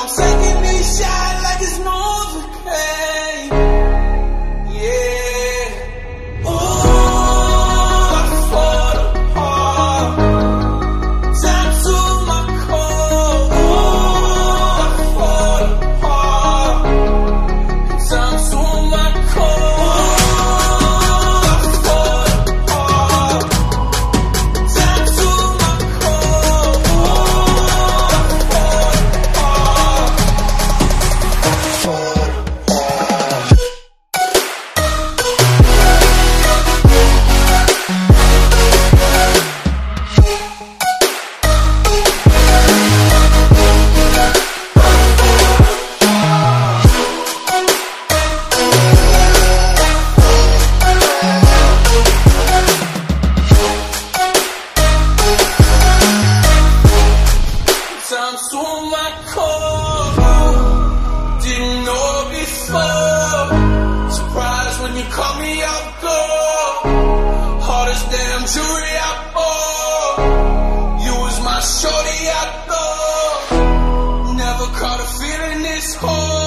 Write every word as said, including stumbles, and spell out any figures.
I'm taking these shots like it's Novocaine. Yeah. Ooh, I fall apart. Time to my core. Ooh, I fall apart. Time to my core. Ooh, I fall apart. Time to my core. Ooh, I fall apart. Fall apart. Time to my core. Didn't know before. Surprised when you caught me out guard. Hardest damn jewelry I bought. You was my shorty I thought. Never caught a feeling this hard.